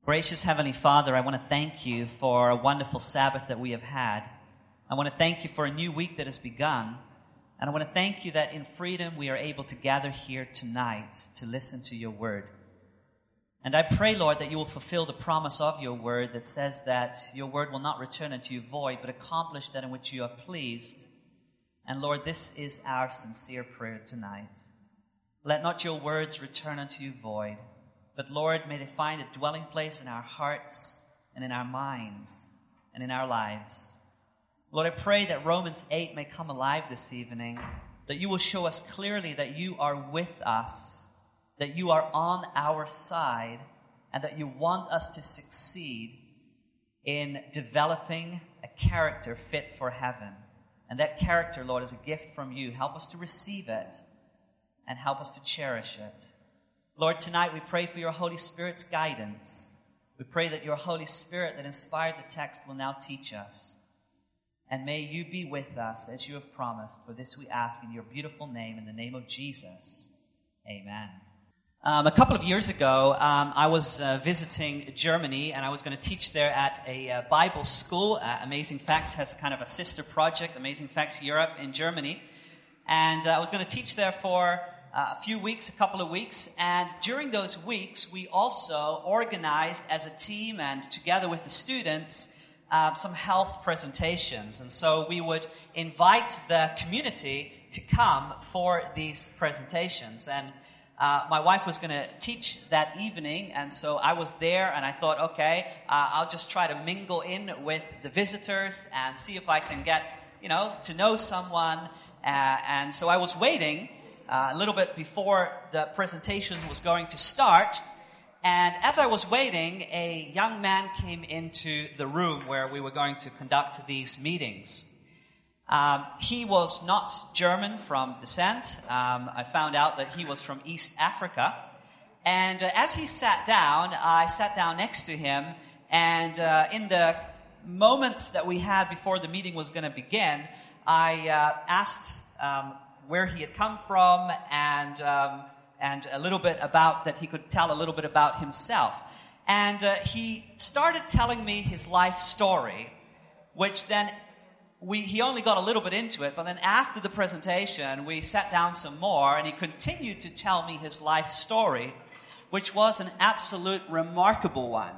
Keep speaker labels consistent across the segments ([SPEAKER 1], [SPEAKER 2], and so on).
[SPEAKER 1] Gracious Heavenly Father, I want to thank you for a wonderful Sabbath that we have had. I want to thank you for a new week that has begun. And I want to thank you that in freedom we are able to gather here tonight to listen to your word. And I pray, Lord, that you will fulfill the promise of your word that says that your word will not return unto you void, but accomplish that in which you are pleased. And Lord, this is our sincere prayer tonight. Let not your words return unto you void, but Lord, may they find a dwelling place in our hearts and in our minds and in our lives. Lord, I pray that Romans 8 may come alive this evening, that you will show us clearly that you are with us, that you are on our side, and that you want us to succeed in developing a character fit for heaven. And that character, Lord, is a gift from you. Help us to receive it and help us to cherish it. Lord, tonight we pray for your Holy Spirit's guidance. We pray that your Holy Spirit that inspired the text will now teach us. And may you be with us as you have promised. For this we ask in your beautiful name, in the name of Jesus. Amen. A couple of years ago, I was visiting Germany, and I was going to teach there at a Bible school. Amazing Facts has kind of a sister project, Amazing Facts Europe in Germany. And I was going to teach there for a couple of weeks. And during those weeks, we also organized as a team and together with the students some health presentations. And so we would invite the community to come for these presentations. And my wife was going to teach that evening, and so I was there, and I thought, okay, I'll just try to mingle in with the visitors and see if I can get, to know someone. And so I was waiting a little bit before the presentation was going to start. And as I was waiting, a young man came into the room where we were going to conduct these meetings. He was not German from descent. I found out that he was from East Africa. And as he sat down, I sat down next to him. And in the moments that we had before the meeting was going to begin, I asked where he had come from and a little bit about that he could tell a little bit about himself. And he started telling me his life story, which then he only got a little bit into it, but then after the presentation, we sat down some more, and he continued to tell me his life story, which was an absolute remarkable one.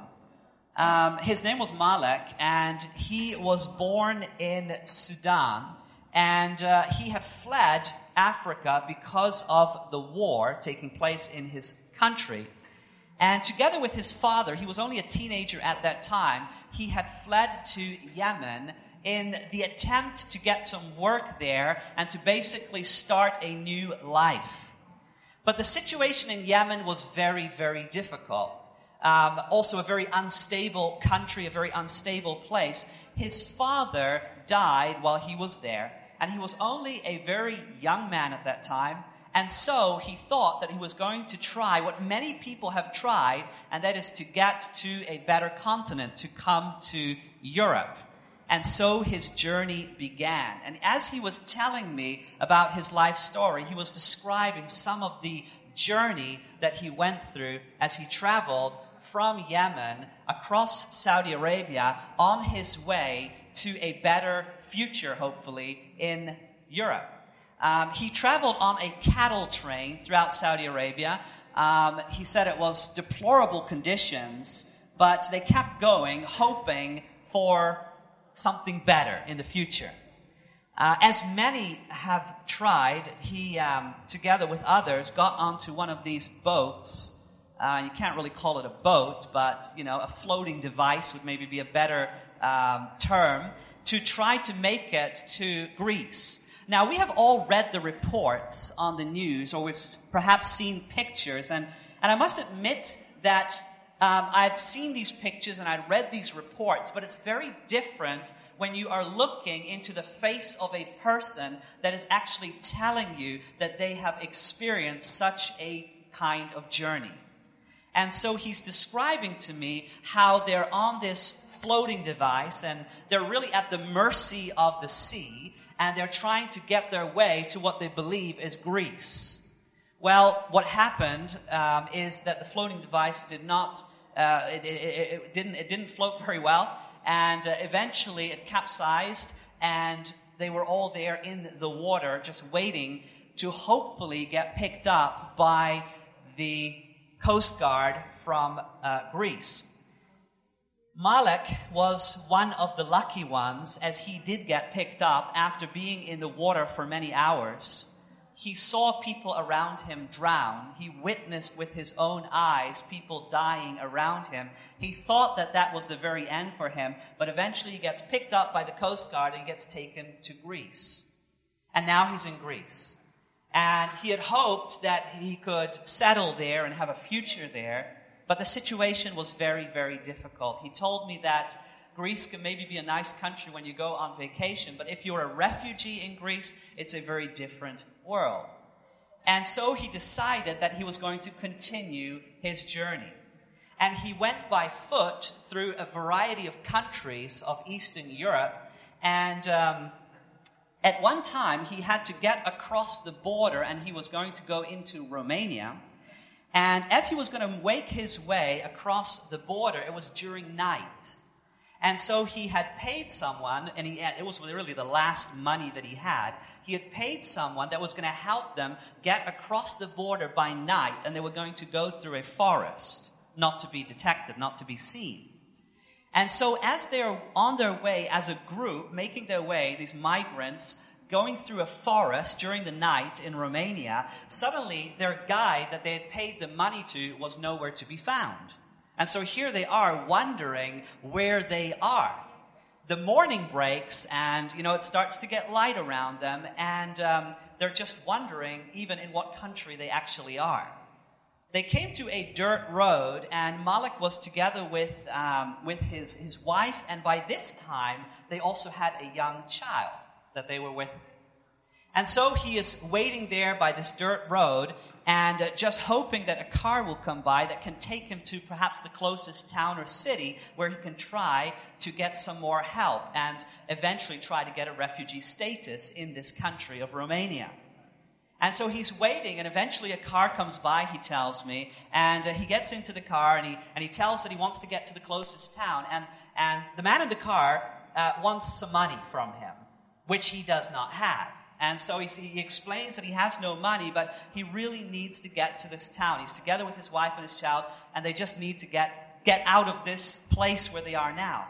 [SPEAKER 1] His name was Malek, and he was born in Sudan, and he had fled Africa because of the war taking place in his country. And together with his father, he was only a teenager at that time, he had fled to Yemen in the attempt to get some work there and to basically start a new life. But the situation in Yemen was very, very difficult. Also a very unstable country, a very unstable place. His father died while he was there, and he was only a very young man at that time. And so he thought that he was going to try what many people have tried, and that is to get to a better continent, to come to Europe. And so his journey began. And as he was telling me about his life story, he was describing some of the journey that he went through as he traveled from Yemen across Saudi Arabia on his way to a better future, hopefully, in Europe. He traveled on a cattle train throughout Saudi Arabia. He said it was deplorable conditions, but they kept going, hoping for something better in the future. As many have tried, he, together with others, got onto one of these boats. You can't really call it a boat, but, a floating device would maybe be a better term, to try to make it to Greece. Now, we have all read the reports on the news, or we've perhaps seen pictures, and I must admit that I'd seen these pictures and I'd read these reports, but it's very different when you are looking into the face of a person that is actually telling you that they have experienced such a kind of journey. And so he's describing to me how they're on this floating device and they're really at the mercy of the sea, and they're trying to get their way to what they believe is Greece. Well, what happened is that the floating device did not it didn't float very well, and eventually it capsized, and they were all there in the water just waiting to hopefully get picked up by the Coast Guard from Greece. Malek was one of the lucky ones, as he did get picked up after being in the water for many hours. He saw people around him drown. He witnessed with his own eyes people dying around him. He thought that that was the very end for him, but eventually he gets picked up by the Coast Guard and gets taken to Greece. And now he's in Greece. And he had hoped that he could settle there and have a future there, but the situation was very, very difficult. He told me that Greece can maybe be a nice country when you go on vacation, but if you're a refugee in Greece, it's a very different world. And so he decided that he was going to continue his journey. And he went by foot through a variety of countries of Eastern Europe, and at one time he had to get across the border, and he was going to go into Romania. And as he was going to make his way across the border, it was during night. And so he had paid someone, and it was really the last money that he had. He had paid someone that was going to help them get across the border by night, and they were going to go through a forest, not to be detected, not to be seen. And so as they're on their way as a group, making their way, these migrants, going through a forest during the night in Romania, suddenly their guide that they had paid the money to was nowhere to be found. And so here they are wondering where they are. The morning breaks, and, it starts to get light around them, and they're just wondering even in what country they actually are. They came to a dirt road, and Malek was together with his wife, and by this time, they also had a young child that they were with. And so he is waiting there by this dirt road, and just hoping that a car will come by that can take him to perhaps the closest town or city where he can try to get some more help and eventually try to get a refugee status in this country of Romania. And so he's waiting, and eventually a car comes by, he tells me, and he gets into the car, and he tells that he wants to get to the closest town, and the man in the car wants some money from him, which he does not have. And so he explains that he has no money, but he really needs to get to this town. He's together with his wife and his child, and they just need to get out of this place where they are now.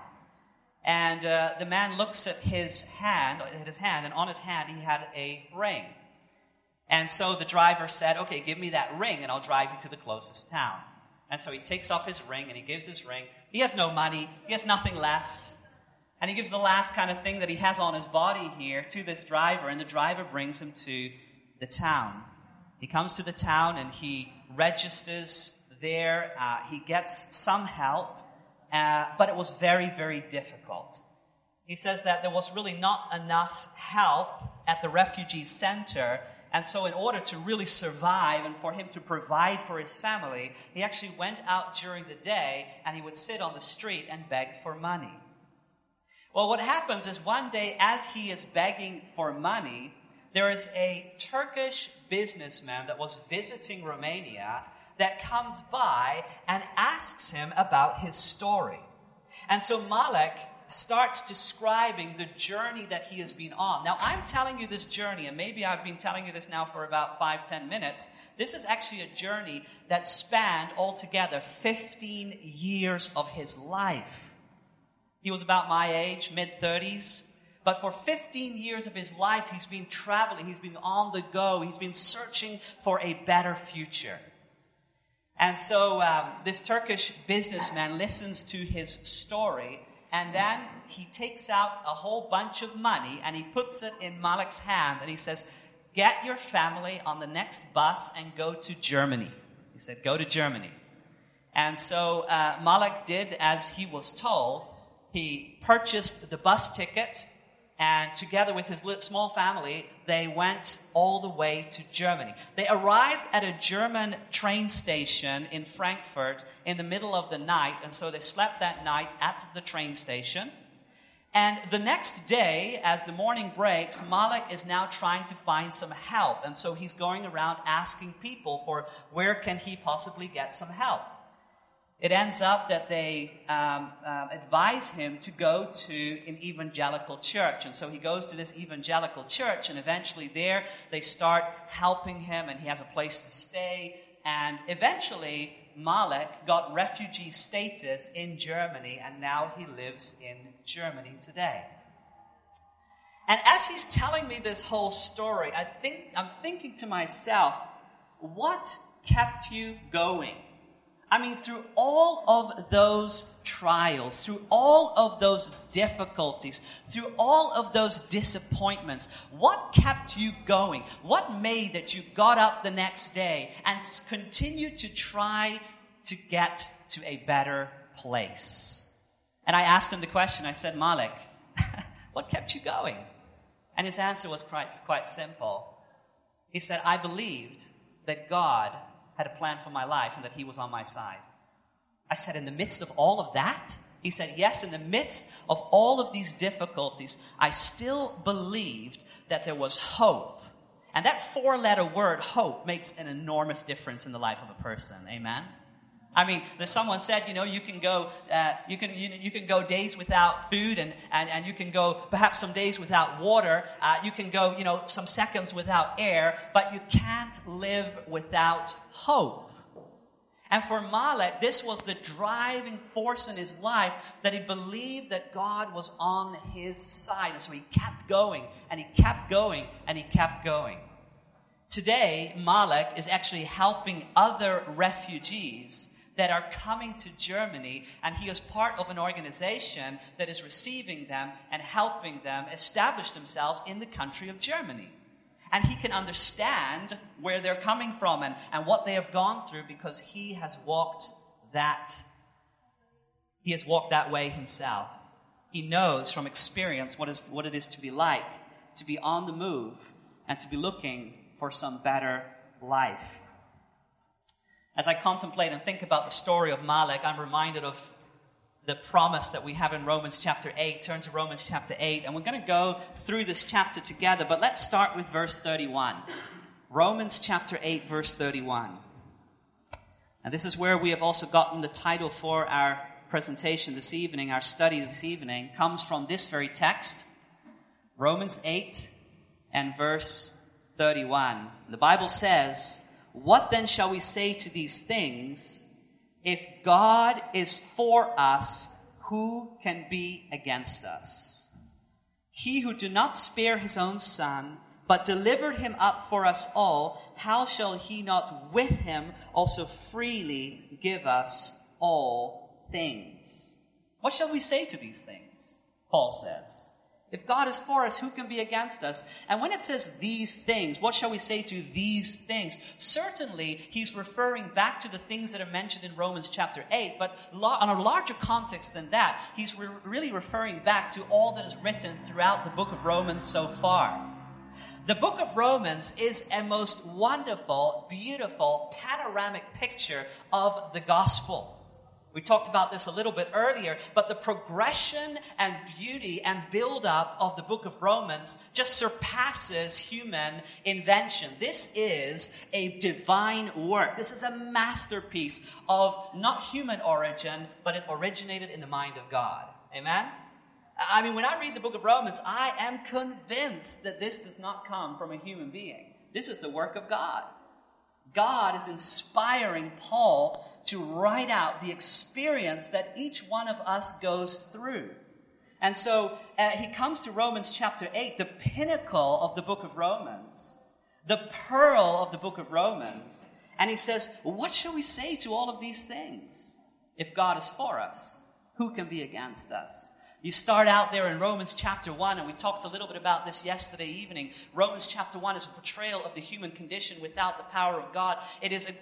[SPEAKER 1] And the man looks at his hand, and on his hand he had a ring. And so the driver said, "Okay, give me that ring, and I'll drive you to the closest town." And so he takes off his ring, and he gives his ring. He has no money. He has nothing left. And he gives the last kind of thing that he has on his body here to this driver, and the driver brings him to the town. He comes to the town, and he registers there. He gets some help, but it was very, very difficult. He says that there was really not enough help at the refugee center, and so in order to really survive and for him to provide for his family, he actually went out during the day, and he would sit on the street and beg for money. Well, what happens is one day, as he is begging for money, there is a Turkish businessman that was visiting Romania that comes by and asks him about his story. And so Malek starts describing the journey that he has been on. Now, I'm telling you this journey, and maybe I've been telling you this now for about 5-10 minutes. This is actually a journey that spanned altogether 15 years of his life. He was about my age, mid-30s. But for 15 years of his life, he's been traveling. He's been on the go. He's been searching for a better future. And so this Turkish businessman listens to his story, and then he takes out a whole bunch of money, and he puts it in Malek's hand, and he says, "Get your family on the next bus and go to Germany." He said, "Go to Germany." And so Malek did as he was told. He purchased the bus ticket, and together with his small family, they went all the way to Germany. They arrived at a German train station in Frankfurt in the middle of the night, and so they slept that night at the train station. And the next day, as the morning breaks, Malek is now trying to find some help, and so he's going around asking people for where can he possibly get some help. it ends up that they advise him to go to an evangelical church. And so he goes to this evangelical church, and eventually there they start helping him, and he has a place to stay. And eventually, Malek got refugee status in Germany, and now he lives in Germany today. And as he's telling me this whole story, I'm thinking to myself, what kept you going? I mean, through all of those trials, through all of those difficulties, through all of those disappointments, what kept you going? What made that you got up the next day and continued to try to get to a better place? And I asked him the question. I said, Malek, what kept you going? And his answer was quite simple. He said, I believed that God had a plan for my life and that he was on my side. I said, in the midst of all of that? He said, yes, in the midst of all of these difficulties, I still believed that there was hope. And that 4-letter word, hope, makes an enormous difference in the life of a person. Amen? I mean, someone said, you can go, you can go days without food, and you can go perhaps some days without water. You can go, some seconds without air, but you can't live without hope. And for Malek, this was the driving force in his life, that he believed that God was on his side. And so he kept going, and he kept going, and he kept going. Today, Malek is actually helping other refugees that are coming to Germany, and he is part of an organization that is receiving them and helping them establish themselves in the country of Germany. And he can understand where they're coming from and what they have gone through, because he has walked that way himself. He knows from experience what it is to be like, to be on the move, and to be looking for some better life. As I contemplate and think about the story of Malek, I'm reminded of the promise that we have in Romans chapter 8. Turn to Romans chapter 8, and we're going to go through this chapter together, but let's start with verse 31. Romans chapter 8, verse 31. And this is where we have also gotten the title for our presentation this evening, our study this evening, comes from this very text, Romans 8 and verse 31. The Bible says, "What then shall we say to these things? If God is for us, who can be against us? He who did not spare his own son, but delivered him up for us all, how shall he not with him also freely give us all things?" What shall we say to these things? Paul says. If God is for us, who can be against us? And when it says these things, what shall we say to these things? Certainly, he's referring back to the things that are mentioned in Romans chapter 8, but on a larger context than that, he's really referring back to all that is written throughout the book of Romans so far. The book of Romans is a most wonderful, beautiful, panoramic picture of the gospel. We talked about this a little bit earlier, but the progression and beauty and build-up of the book of Romans just surpasses human invention. This is a divine work. This is a masterpiece of not human origin, but it originated in the mind of God. Amen? I mean, when I read the book of Romans, I am convinced that this does not come from a human being. This is the work of God. God is inspiring Paul to write out the experience that each one of us goes through. And so he comes to Romans chapter 8, the pinnacle of the book of Romans, the pearl of the book of Romans. And he says, what shall we say to all of these things? If God is for us, who can be against us? You start out there in Romans chapter 1, and we talked a little bit about this yesterday evening. Romans chapter 1 is a portrayal of the human condition without the power of God. It is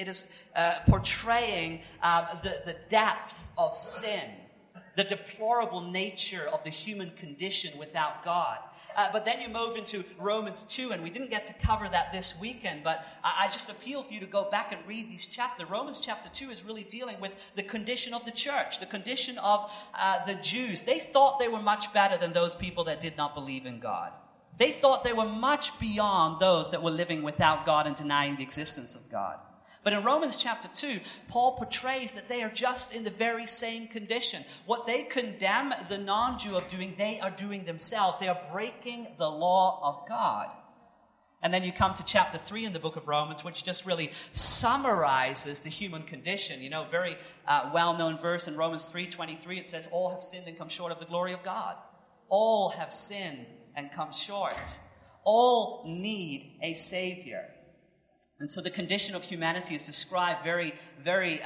[SPEAKER 1] portraying the depth of sin, the deplorable nature of the human condition without God. But then you move into Romans 2, and we didn't get to cover that this weekend, but I just appeal for you to go back and read these chapters. Romans chapter 2 is really dealing with the condition of the church, the condition of the Jews. They thought they were much better than those people that did not believe in God. They thought they were much beyond those that were living without God and denying the existence of God. But in Romans chapter 2, Paul portrays that they are just in the very same condition. What they condemn the non-Jew of doing, they are doing themselves. They are breaking the law of God. And then you come to chapter 3 in the book of Romans, which just really summarizes the human condition. You know, very well-known verse in Romans 3:23, it says, all have sinned and come short of the glory of God. All have sinned and come short. All need a Savior. And so the condition of humanity is described very, very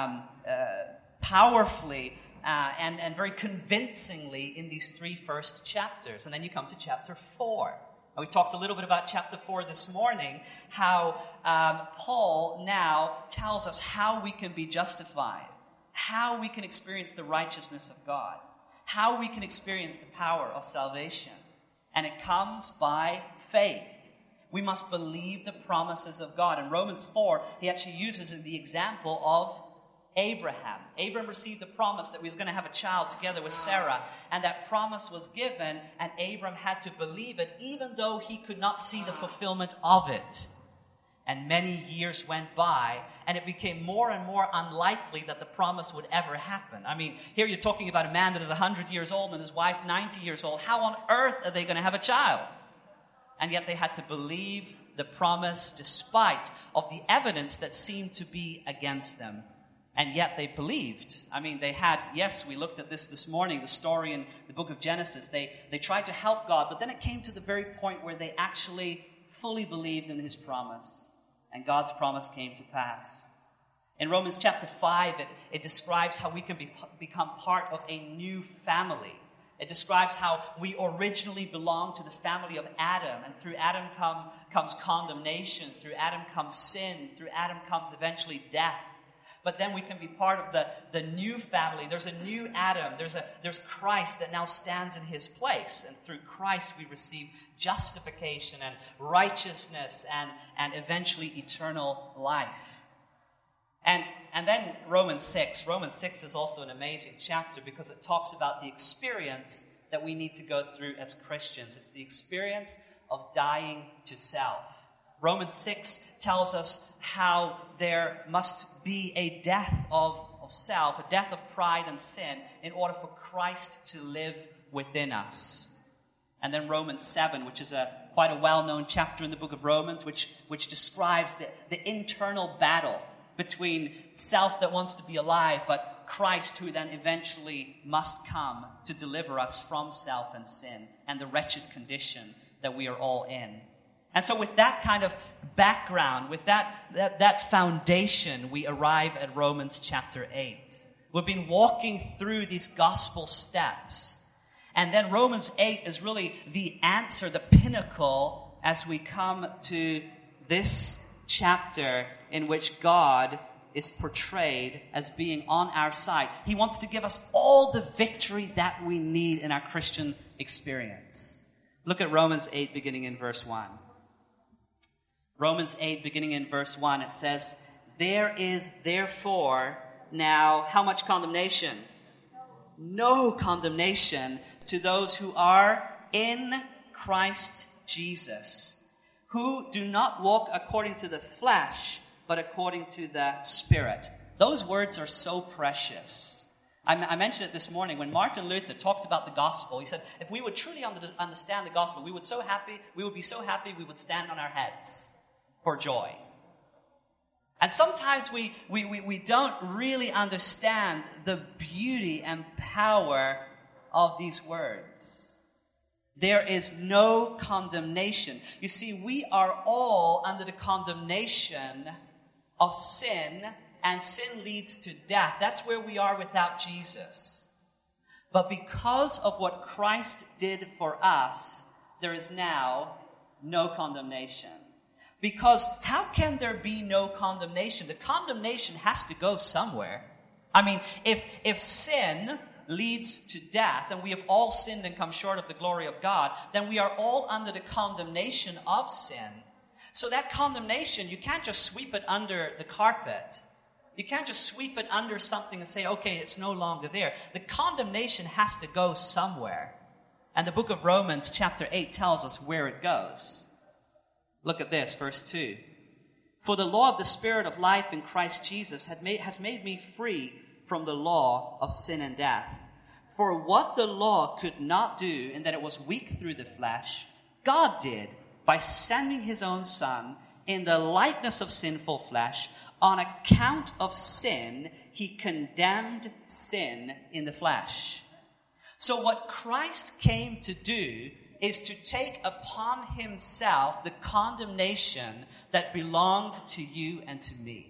[SPEAKER 1] powerfully and very convincingly in these 3 first chapters. And then you come to chapter 4. And we talked a little bit about chapter 4 this morning, how Paul now tells us how we can be justified, how we can experience the righteousness of God, how we can experience the power of salvation. And it comes by faith. We must believe the promises of God. In Romans 4, he actually uses the example of Abraham. Abraham received the promise that he was going to have a child together with Sarah. And that promise was given, and Abraham had to believe it, even though he could not see the fulfillment of it. And many years went by, and it became more and more unlikely that the promise would ever happen. I mean, here you're talking about a man that is 100 years old and his wife 90 years old. How on earth are they going to have a child? And yet they had to believe the promise despite of the evidence that seemed to be against them. And yet they believed. I mean, they had, yes, we looked at this morning, the story in the book of Genesis. They tried to help God, but then it came to the very point where they actually fully believed in his promise. And God's promise came to pass. In Romans chapter 5, it describes how we can become part of a new family. It describes how we originally belonged to the family of Adam, and through Adam comes condemnation, through Adam comes sin, through Adam comes eventually death. But then we can be part of the new family. There's a new Adam. There's Christ that now stands in his place, and through Christ we receive justification and righteousness and eventually eternal life. And then Romans 6. Romans 6 is also an amazing chapter because it talks about the experience that we need to go through as Christians. It's the experience of dying to self. Romans 6 tells us how there must be a death of self, a death of pride and sin, in order for Christ to live within us. And then Romans 7, which is quite a well-known chapter in the book of Romans, which describes the internal battle between self that wants to be alive, but Christ who then eventually must come to deliver us from self and sin and the wretched condition that we are all in. And so with that kind of background, with that foundation, we arrive at Romans chapter 8. We've been walking through these gospel steps. And then Romans 8 is really the answer, the pinnacle, as we come to this chapter in which God is portrayed as being on our side. He wants to give us all the victory that we need in our Christian experience. Look at Romans 8 beginning in verse 1. Romans 8 beginning in verse 1, it says, "There is therefore now," how much condemnation? No condemnation to those who are in Christ Jesus, who do not walk according to the flesh, but according to the Spirit. Those words are so precious. I mentioned it this morning when Martin Luther talked about the gospel. He said, if we would truly understand the gospel, we would be so happy, we would stand on our heads for joy. And sometimes we don't really understand the beauty and power of these words. There is no condemnation. You see, we are all under the condemnation of sin, and sin leads to death. That's where we are without Jesus. But because of what Christ did for us, there is now no condemnation. Because how can there be no condemnation? The condemnation has to go somewhere. I mean, if sin leads to death, and we have all sinned and come short of the glory of God, then we are all under the condemnation of sin. So that condemnation, you can't just sweep it under the carpet. You can't just sweep it under something and say, okay, it's no longer there. The condemnation has to go somewhere. And the book of Romans chapter 8 tells us where it goes. Look at this, verse 2.
[SPEAKER 2] For the law of the Spirit of life in Christ Jesus has made me free from the law of sin and death. For what the law could not do, in that it was weak through the flesh, God did by sending his own Son in the likeness of sinful flesh. On account of sin, he condemned sin in the flesh. So what Christ came to do is to take upon himself the condemnation that belonged to you and to me.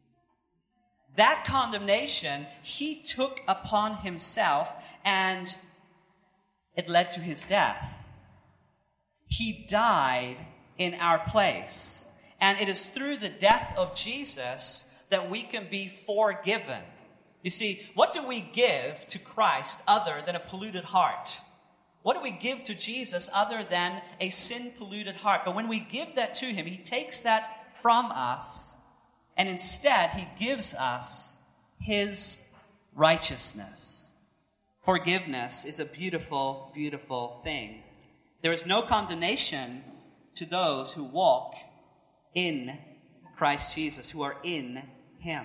[SPEAKER 2] That condemnation he took upon himself, and it led to his death. He died in our place. And it is through the death of Jesus that we can be forgiven. You see, what do we give to Christ other than a polluted heart? What do we give to Jesus other than a sin-polluted heart? But when we give that to him, he takes that from us, and instead he gives us his righteousness. Forgiveness is a beautiful, beautiful thing. There is no condemnation to those who walk in Christ Jesus, who are in him.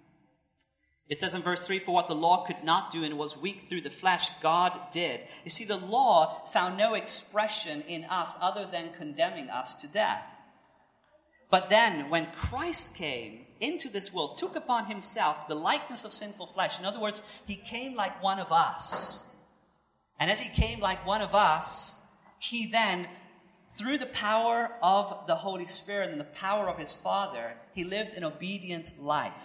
[SPEAKER 2] It says in verse 3, for what the law could not do and was weak through the flesh, God did. You see, the law found no expression in us other than condemning us to death. But then, when Christ came into this world, took upon himself the likeness of sinful flesh. In other words, he came like one of us. And as he came like one of us, he then, through the power of the Holy Spirit and the power of his Father, he lived an obedient life.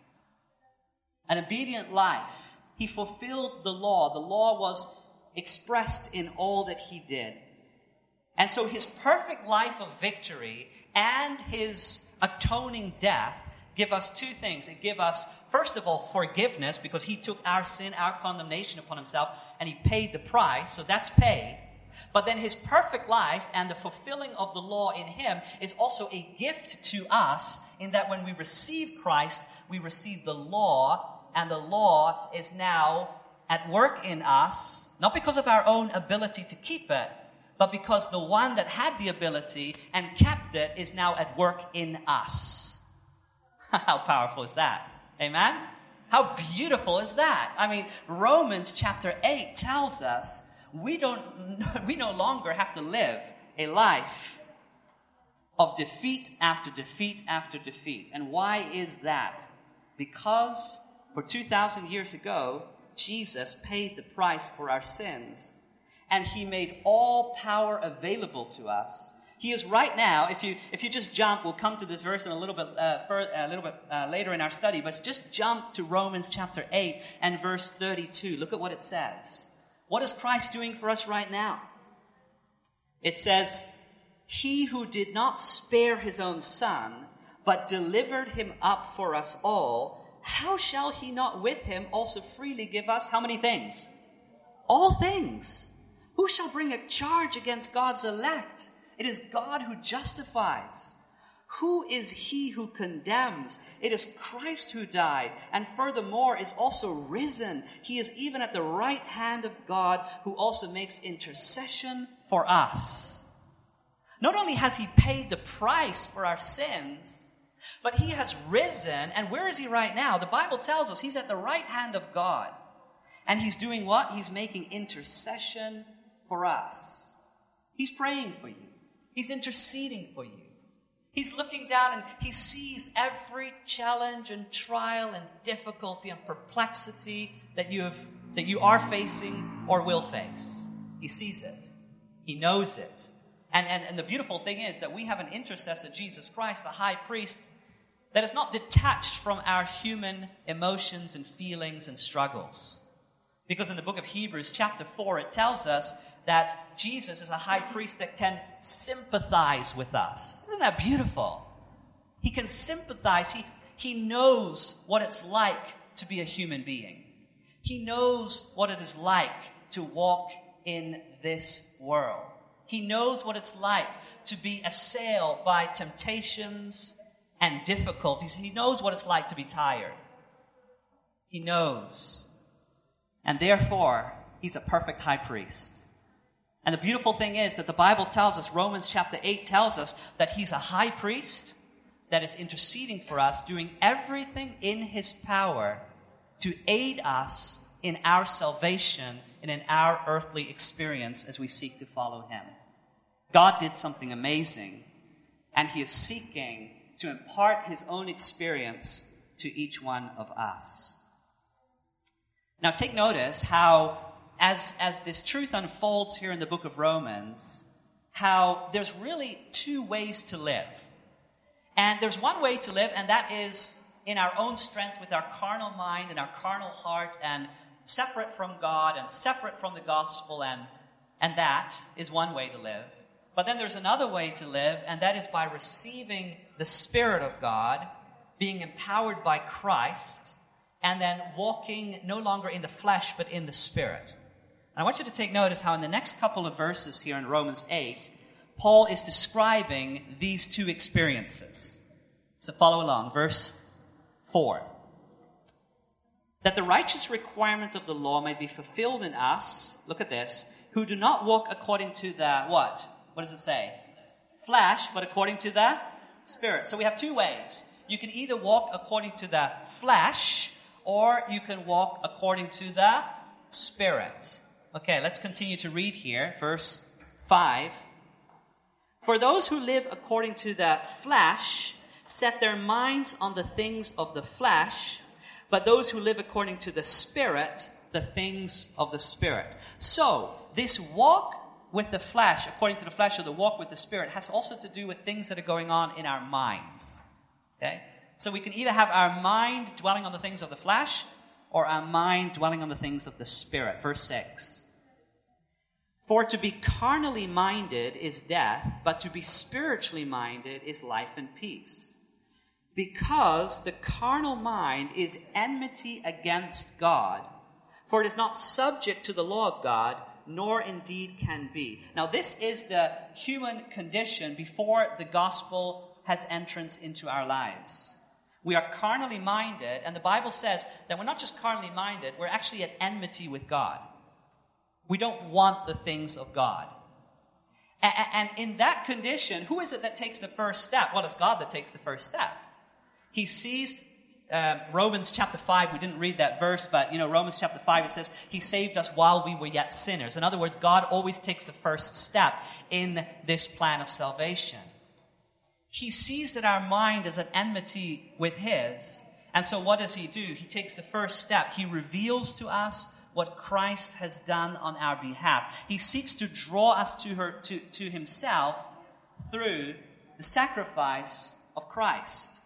[SPEAKER 2] An obedient life. He fulfilled the law. The law was expressed in all that he did. And so his perfect life of victory and his atoning death give us two things. It give us, first of all, forgiveness, because he took our sin, our condemnation upon himself, and he paid the price, so that's paid. But then his perfect life and the fulfilling of the law in him is also a gift to us, in that when we receive Christ, we receive the law, and the law is now at work in us, not because of our own ability to keep it, but because the one that had the ability and kept it is now at work in us. How powerful is that? Amen? How beautiful is that? I mean, Romans chapter 8 tells us we no longer have to live a life of defeat after defeat after defeat. And why is that? Because for 2,000 years ago, Jesus paid the price for our sins, and he made all power available to us. He is right now, if you just jump, we'll come to this verse in a little bit later in our study, but just jump to Romans chapter 8 and verse 32. Look at what it says. What is Christ doing for us right now? It says, he who did not spare his own Son, but delivered him up for us all, how shall he not with him also freely give us how many things? All things. Who shall bring a charge against God's elect? It is God who justifies. Who is he who condemns? It is Christ who died, and furthermore is also risen. He is even at the right hand of God, who also makes intercession for us. Not only has he paid the price for our sins, but he has risen. And where is he right now? The Bible tells us he's at the right hand of God. And he's doing what? He's making intercession for us. He's praying for you. He's interceding for you. He's looking down and he sees every challenge and trial and difficulty and perplexity that you are facing or will face. He sees it. He knows it. And the beautiful thing is that we have an intercessor, Jesus Christ, the high priest, that is not detached from our human emotions and feelings and struggles. Because in the book of Hebrews chapter 4, it tells us that Jesus is a high priest that can sympathize with us. Isn't that beautiful? He can sympathize. He knows what it's like to be a human being. He knows what it is like to walk in this world. He knows what it's like to be assailed by temptations and difficulties. He knows what it's like to be tired. He knows. And therefore, he's a perfect high priest. And the beautiful thing is that the Bible tells us, Romans chapter 8 tells us, that he's a high priest that is interceding for us, doing everything in his power to aid us in our salvation and in our earthly experience as we seek to follow him. God did something amazing, and he is seeking to impart his own experience to each one of us. Now take notice how, as this truth unfolds here in the book of Romans, how there's really two ways to live. And there's one way to live, and that is in our own strength with our carnal mind and our carnal heart, and separate from God and separate from the gospel, and that is one way to live. But then there's another way to live, and that is by receiving the Spirit of God, being empowered by Christ, and then walking no longer in the flesh, but in the Spirit. And I want you to take notice how in the next couple of verses here in Romans 8, Paul is describing these two experiences. So follow along. Verse 4. That the righteous requirement of the law may be fulfilled in us, look at this, who do not walk according to the what? What does it say? Flesh, but according to the Spirit. So we have two ways. You can either walk according to the flesh, or you can walk according to the Spirit. Okay, let's continue to read here. Verse 5. For those who live according to the flesh set their minds on the things of the flesh, but those who live according to the Spirit, the things of the Spirit. So, this walk with the flesh, according to the flesh, or the walk with the Spirit, has also to do with things that are going on in our minds. Okay? So we can either have our mind dwelling on the things of the flesh, or our mind dwelling on the things of the Spirit. Verse 6. For to be carnally minded is death, but to be spiritually minded is life and peace. Because the carnal mind is enmity against God, for it is not subject to the law of God, nor indeed can be. Now this is the human condition before the gospel has entrance into our lives. We are carnally minded, and the Bible says that we're not just carnally minded, we're actually at enmity with God. We don't want the things of God. And in that condition, who is it that takes the first step? Well, it's God that takes the first step. He sees Romans chapter 5, we didn't read that verse, but Romans chapter 5, it says, he saved us while we were yet sinners. In other words, God always takes the first step in this plan of salvation. He sees that our mind is at enmity with his, and so what does he do? He takes the first step. He reveals to us what Christ has done on our behalf. He seeks to draw us to himself through the sacrifice of Christ.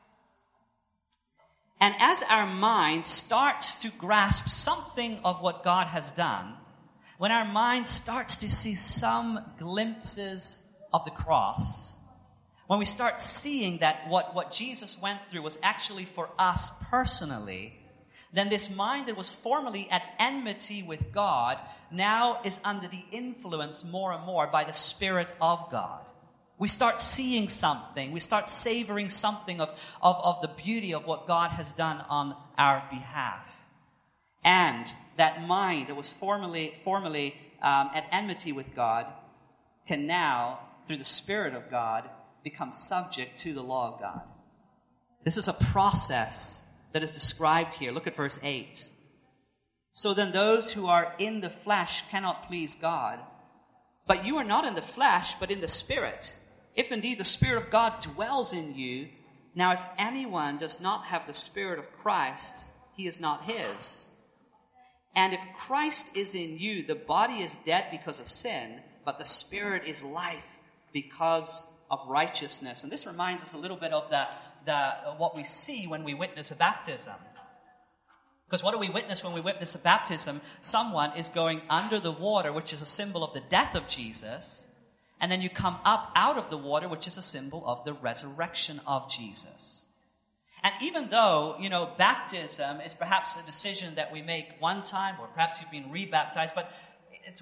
[SPEAKER 2] And as our mind starts to grasp something of what God has done, when our mind starts to see some glimpses of the cross, when we start seeing that what Jesus went through was actually for us personally, then this mind that was formerly at enmity with God now is under the influence more and more by the Spirit of God. We start seeing something. We start savoring something of the beauty of what God has done on our behalf. And that mind that was formerly at enmity with God can now, through the Spirit of God, become subject to the law of God. This is a process that is described here. Look at verse 8. So then those who are in the flesh cannot please God. But you are not in the flesh, but in the Spirit, if indeed the Spirit of God dwells in you. Now if anyone does not have the Spirit of Christ, he is not his. And if Christ is in you, the body is dead because of sin, but the Spirit is life because of righteousness. And this reminds us a little bit of what we see when we witness a baptism. Because what do we witness when we witness a baptism? Someone is going under the water, which is a symbol of the death of Jesus, and then you come up out of the water, which is a symbol of the resurrection of Jesus. And even though, baptism is perhaps a decision that we make one time, or perhaps you've been rebaptized, but it's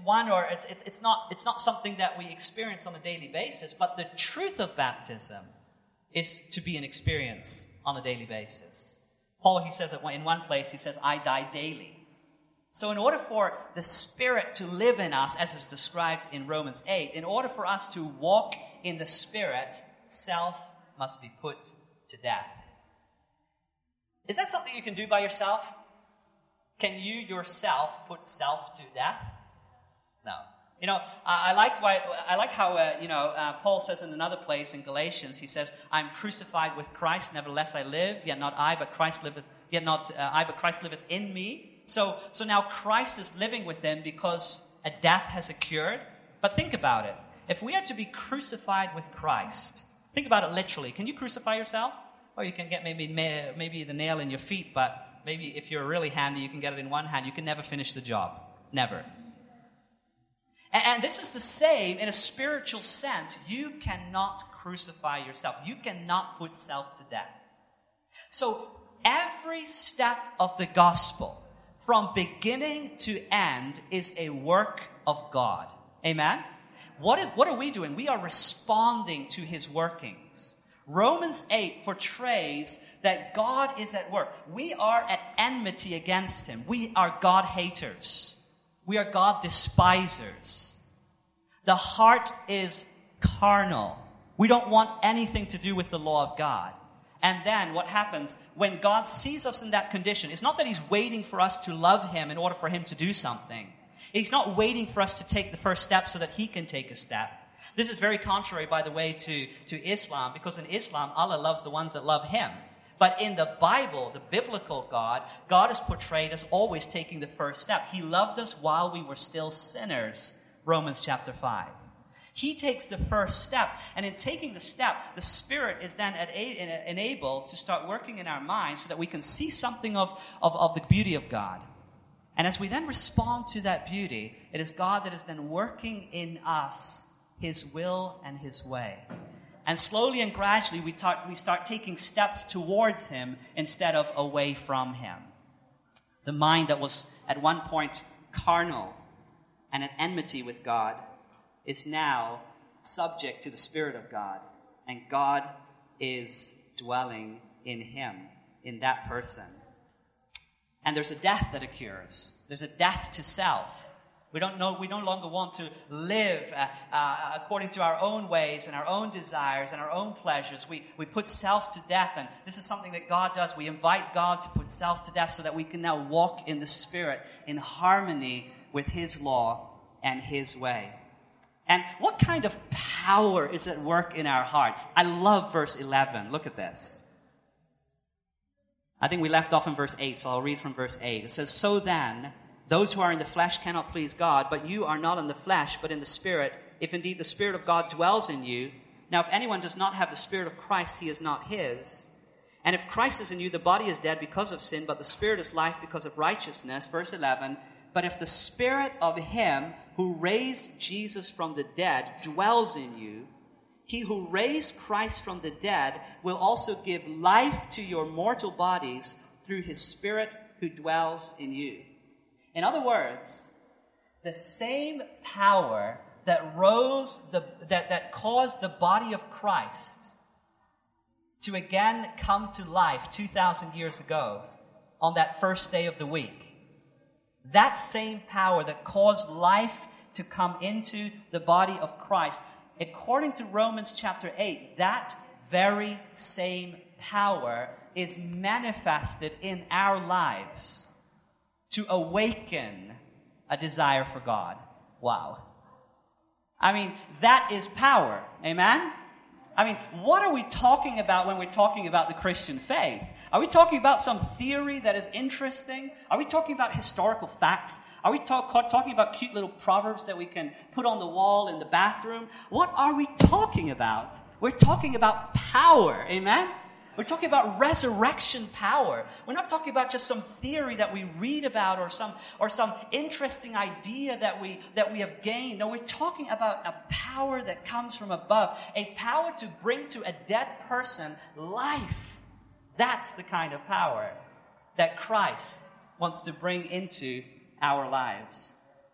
[SPEAKER 2] not something that we experience on a daily basis. But the truth of baptism is to be an experience on a daily basis. Paul, he says in one place, he says, I die daily. So in order for the Spirit to live in us, as is described in Romans 8, in order for us to walk in the Spirit, self must be put to death. Is that something you can do by yourself? Can you yourself put self to death? No. You know, I like how Paul says in another place in Galatians, he says, "I'm crucified with Christ, nevertheless I live, yet not I, but Christ liveth. Yet not I, but Christ liveth in me." So now Christ is living within because a death has occurred. But think about it. If we are to be crucified with Christ, think about it literally. Can you crucify yourself? Or you can get maybe the nail in your feet, but maybe if you're really handy, you can get it in one hand. You can never finish the job. Never. And this is the same in a spiritual sense. You cannot crucify yourself. You cannot put self to death. So every step of the gospel, from beginning to end, is a work of God. Amen? What are we doing? We are responding to his workings. Romans 8 portrays that God is at work. We are at enmity against him. We are God haters. We are God despisers. The heart is carnal. We don't want anything to do with the law of God. And then what happens when God sees us in that condition? It's not that he's waiting for us to love him in order for him to do something. He's not waiting for us to take the first step so that he can take a step. This is very contrary, by the way, to Islam, because in Islam, Allah loves the ones that love him. But in the Bible, the biblical God is portrayed as always taking the first step. He loved us while we were still sinners, Romans chapter 5. He takes the first step, and in taking the step, the Spirit is then enabled to start working in our minds so that we can see something of the beauty of God. And as we then respond to that beauty, it is God that is then working in us his will and his way. And slowly and gradually we start taking steps towards him instead of away from him. The mind that was at one point carnal and at enmity with God is now subject to the Spirit of God. And God is dwelling in him, in that person. And there's a death that occurs. There's a death to self. We no longer want to live according to our own ways and our own desires and our own pleasures. We put self to death, and this is something that God does. We invite God to put self to death so that we can now walk in the Spirit in harmony with his law and his way. And what kind of power is at work in our hearts? I love verse 11. Look at this. I think we left off in verse 8, so I'll read from verse 8. It says, "So then, those who are in the flesh cannot please God, but you are not in the flesh, but in the Spirit, if indeed the Spirit of God dwells in you. Now if anyone does not have the Spirit of Christ, he is not his. And if Christ is in you, the body is dead because of sin, but the Spirit is life because of righteousness." Verse 11, "But if the Spirit of him who raised Jesus from the dead dwells in you, he who raised Christ from the dead will also give life to your mortal bodies through his Spirit who dwells in you." In other words, the same power that that caused the body of Christ to again come to life 2,000 years ago on that first day of the week, that same power that caused life to come into the body of Christ, according to Romans chapter 8, that very same power is manifested in our lives to awaken a desire for God. Wow. I mean, that is power. Amen? I mean, what are we talking about when we're talking about the Christian faith? Are we talking about some theory that is interesting? Are we talking about historical facts? Are we talking about cute little proverbs that we can put on the wall in the bathroom? What are we talking about? We're talking about power. Amen? We're talking about resurrection power. We're not talking about just some theory that we read about or some interesting idea that we have gained. No, we're talking about a power that comes from above, a power to bring to a dead person life. That's the kind of power that Christ wants to bring into our lives.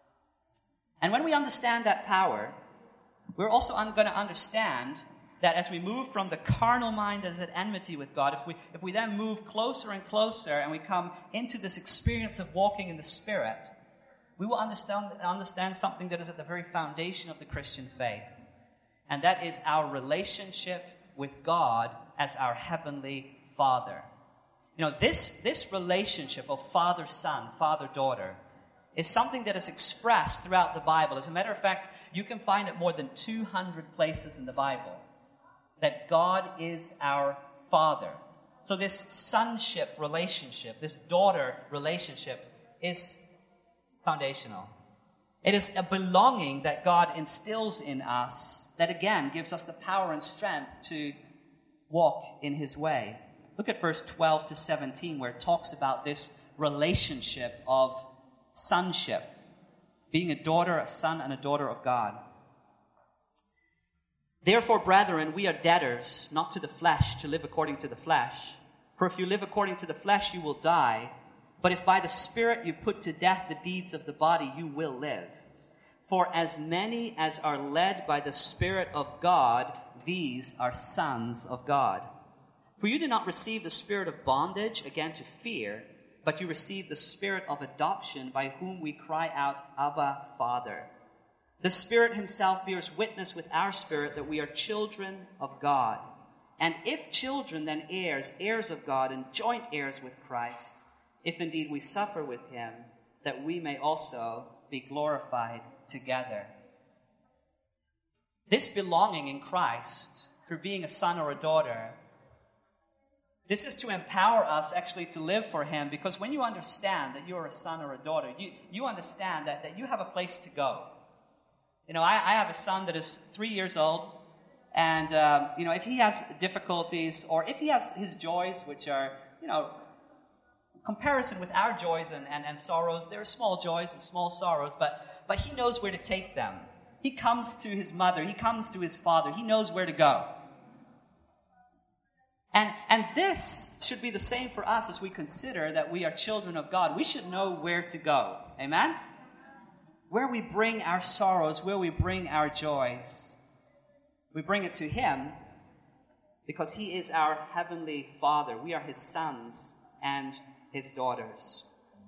[SPEAKER 2] And when we understand that power, we're also going to understand that as we move from the carnal mind that is at enmity with God, if we then move closer and closer and we come into this experience of walking in the Spirit, we will understand something that is at the very foundation of the Christian faith. And that is our relationship with God as our heavenly Father. You know, this relationship of father-son, father-daughter, is something that is expressed throughout the Bible. As a matter of fact, you can find it more than 200 places in the Bible that God is our Father. So this sonship relationship, this daughter relationship is foundational. It is a belonging that God instills in us that again gives us the power and strength to walk in His way. Look at verse 12 to 17 where it talks about this relationship of sonship, being a daughter, a son, and a daughter of God. Therefore, brethren, we are debtors, not to the flesh, to live according to the flesh. For if you live according to the flesh, you will die. But if by the Spirit you put to death the deeds of the body, you will live. For as many as are led by the Spirit of God, these are sons of God. For you did not receive the spirit of bondage, again to fear, but you received the Spirit of adoption, by whom we cry out, Abba, Father. The Spirit Himself bears witness with our spirit that we are children of God. And if children, then heirs, heirs of God, and joint heirs with Christ, if indeed we suffer with Him, that we may also be glorified together. This belonging in Christ, through being a son or a daughter, this is to empower us actually to live for Him, because when you understand that you're a son or a daughter, you understand that you have a place to go. You know, I have a son that is 3 years old, and, if he has difficulties, or if he has his joys, which are, comparison with our joys and sorrows, there are small joys and small sorrows, but he knows where to take them. He comes to his mother, he comes to his father, he knows where to go. And this should be the same for us as we consider that we are children of God. We should know where to go. Amen? Where we bring our sorrows, where we bring our joys. We bring it to Him because He is our heavenly Father. We are His sons and His daughters.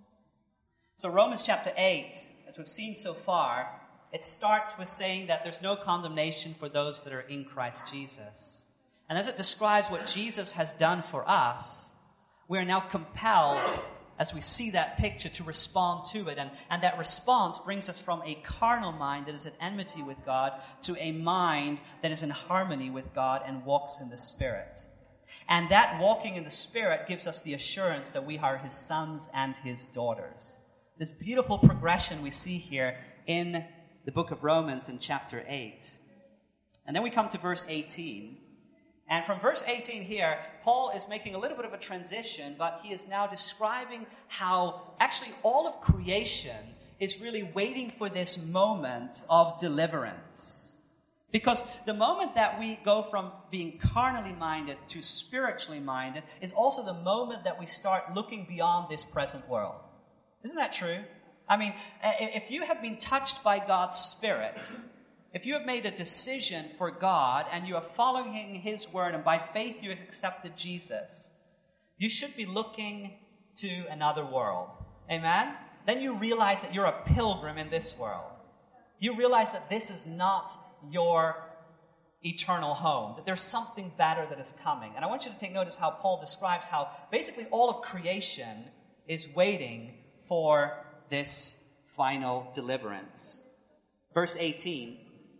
[SPEAKER 2] So Romans chapter 8, as we've seen so far, it starts with saying that there's no condemnation for those that are in Christ Jesus. And as it describes what Jesus has done for us, we are now compelled, as we see that picture, to respond to it. And that response brings us from a carnal mind that is at enmity with God to a mind that is in harmony with God and walks in the Spirit. And that walking in the Spirit gives us the assurance that we are His sons and His daughters. This beautiful progression we see here in the book of Romans in chapter 8. And then we come to verse 18. And from verse 18 here, Paul is making a little bit of a transition, but he is now describing how actually all of creation is really waiting for this moment of deliverance. Because the moment that we go from being carnally minded to spiritually minded is also the moment that we start looking beyond this present world. Isn't that true? I mean, if you have been touched by God's Spirit, if you have made a decision for God and you are following His word and by faith you have accepted Jesus, you should be looking to another world. Amen? Then you realize that you're a pilgrim in this world. You realize that this is not your eternal home, that there's something better that is coming. And I want you to take notice how Paul describes how basically all of creation is waiting for this final deliverance. Verse 18.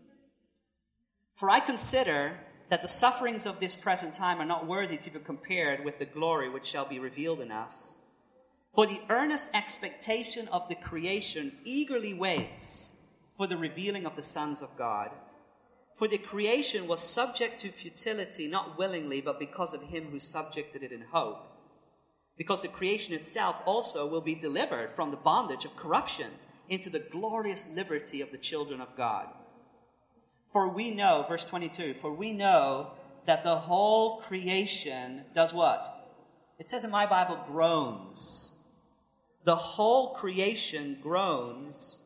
[SPEAKER 2] For I consider that the sufferings of this present time are not worthy to be compared with the glory which shall be revealed in us. For the earnest expectation of the creation eagerly waits for the revealing of the sons of God. For the creation was subject to futility, not willingly, but because of Him who subjected it in hope. Because the creation itself also will be delivered from the bondage of corruption into the glorious liberty of the children of God. For we know, verse 22, for we know that the whole creation does what? It says in my Bible, groans. The whole creation groans.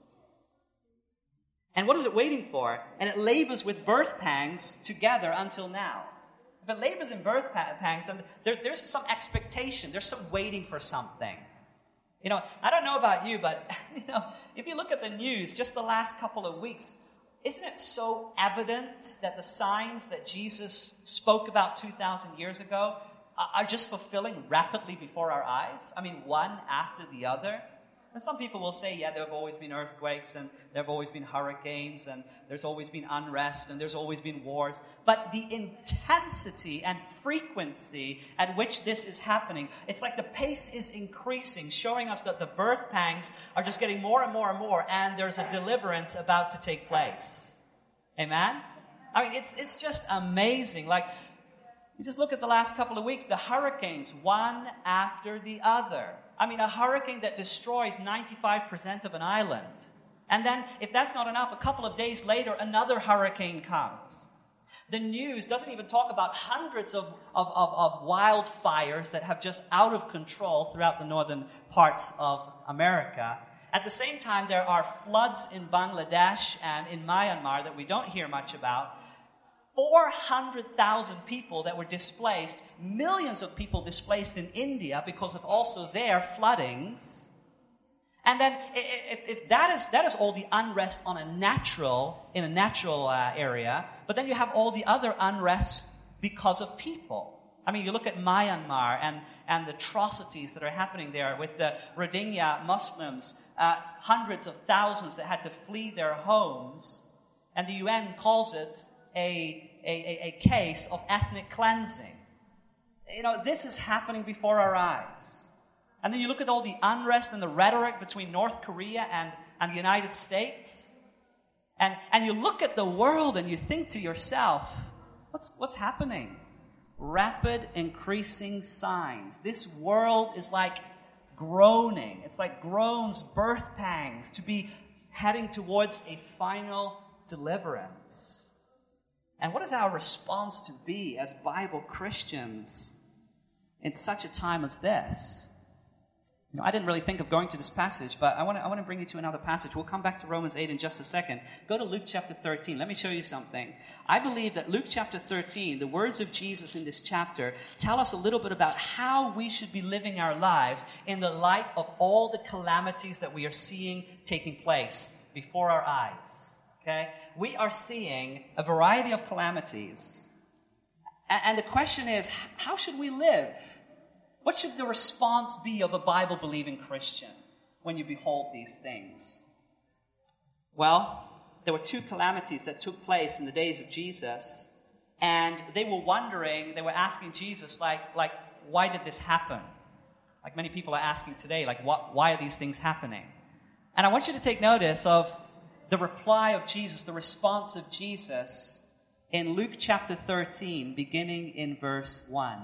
[SPEAKER 2] And what is it waiting for? And it labors with birth pangs together until now. If it labors in birth pangs, then there's some expectation. There's some waiting for something. I don't know about you, but, if you look at the news just the last couple of weeks, Isn't it so evident that the signs that Jesus spoke about 2,000 years ago are just fulfilling rapidly before our eyes? I mean, one after the other. And some people will say, yeah, there have always been earthquakes, and there have always been hurricanes, and there's always been unrest, and there's always been wars. But the intensity and frequency at which this is happening, it's like the pace is increasing, showing us that the birth pangs are just getting more and more and more, and there's a deliverance about to take place. Amen? I mean, it's just amazing. Like, you just look at the last couple of weeks, the hurricanes, one after the other. I mean, a hurricane that destroys 95% of an island. And then, if that's not enough, a couple of days later, another hurricane comes. The news doesn't even talk about hundreds of wildfires that have just out of control throughout the northern parts of America. At the same time, there are floods in Bangladesh and in Myanmar that we don't hear much about. 400,000 people that were displaced, millions of people displaced in India because of also their floodings. And then, if that is all the unrest in a natural area, but then you have all the other unrest because of people. I mean, you look at Myanmar and the atrocities that are happening there with the Rohingya Muslims, hundreds of thousands that had to flee their homes, and the UN calls it a case of ethnic cleansing. You know, this is happening before our eyes. And then you look at all the unrest and the rhetoric between North Korea and the United States. And you look at the world and you think to yourself, what's happening? Rapid increasing signs. This world is like groaning. It's like groans, birth pangs, to be heading towards a final deliverance. And what is our response to be as Bible Christians in such a time as this? You know, I didn't really think of going to this passage, but I want to bring you to another passage. We'll come back to Romans 8 in just a second. Go to Luke chapter 13. Let me show you something. I believe that Luke chapter 13, the words of Jesus in this chapter, tell us a little bit about how we should be living our lives in the light of all the calamities that we are seeing taking place before our eyes. Okay? We are seeing a variety of calamities. And the question is, how should we live? What should the response be of a Bible-believing Christian when you behold these things? Well, there were two calamities that took place in the days of Jesus, and they were asking Jesus, like, why did this happen? Like many people are asking today, like, why are these things happening? And I want you to take notice of the reply of Jesus, the response of Jesus in Luke chapter 13, beginning in verse 1.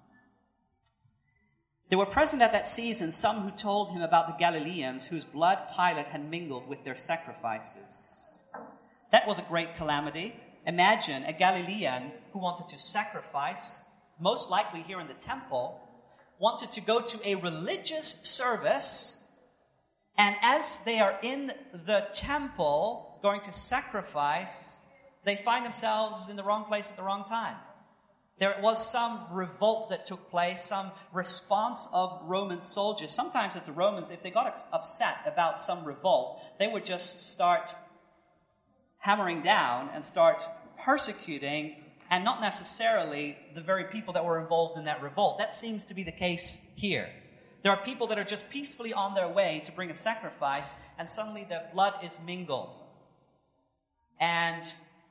[SPEAKER 2] There were present at that season some who told him about the Galileans whose blood Pilate had mingled with their sacrifices. That was a great calamity. Imagine a Galilean who wanted to sacrifice, most likely here in the temple, wanted to go to a religious service. And as they are in the temple going to sacrifice, they find themselves in the wrong place at the wrong time. There was some revolt that took place, some response of Roman soldiers. Sometimes as the Romans, if they got upset about some revolt, they would just start hammering down and start persecuting, and not necessarily the very people that were involved in that revolt. That seems to be the case here. There are people that are just peacefully on their way to bring a sacrifice, and suddenly their blood is mingled. And